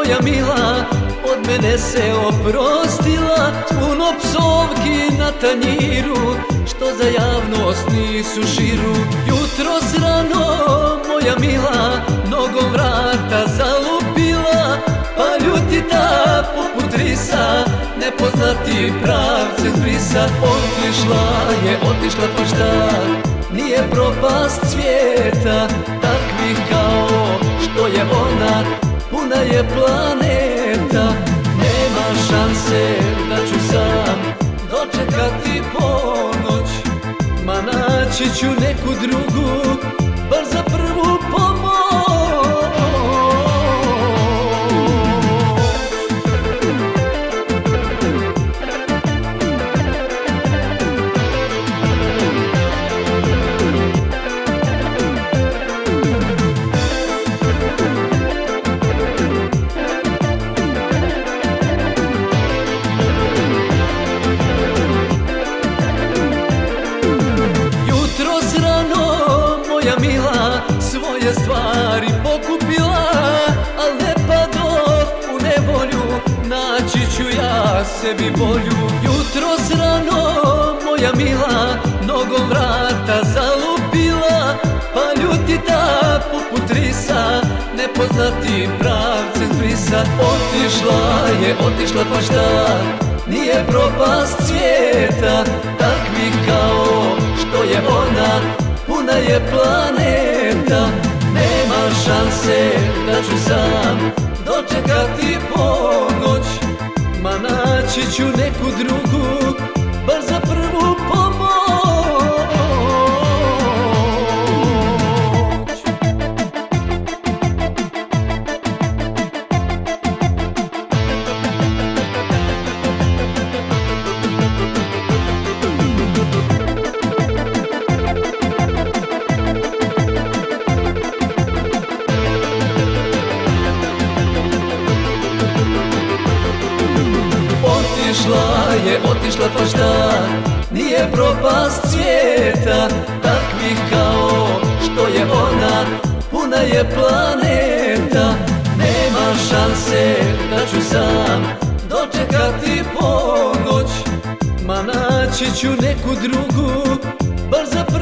moja mila, od mene se oprostila, s puno psovki na tanjiru, što za javnost nisu širu. Jutros rano moja mila, nogom vrata zalupila, pa ljutita poput risa, nepoznati pravce zbrisa. Otišla pa šta, nije propast svijeta, takvih kao što je ona, puna je planeta. Nema šanse da ću sam dočekati ponoć, ma naći ću neku drugu, bar za prvu pomoć. Svoje stvari pokupila, al ne padoh u nevolju, naći ću ja sebi bolju. Jutros rano moja mila, nogom vrata zalupila, pa ljutita poput risa, nepoznati pravce zbrisa. Otišla pa šta, nije propast svijeta, takvih kao što je ona, puna je planeta. Nema šanse da ću sam dočekati ponoć, ma naći ću neku drugu, bar za prvu pomoć. Otišla pa šta, nije propast svijeta, takvih kao što je ona, puna je planeta. Nema šanse da ću sam dočekati ponoć, ma naći ću neku drugu, bar za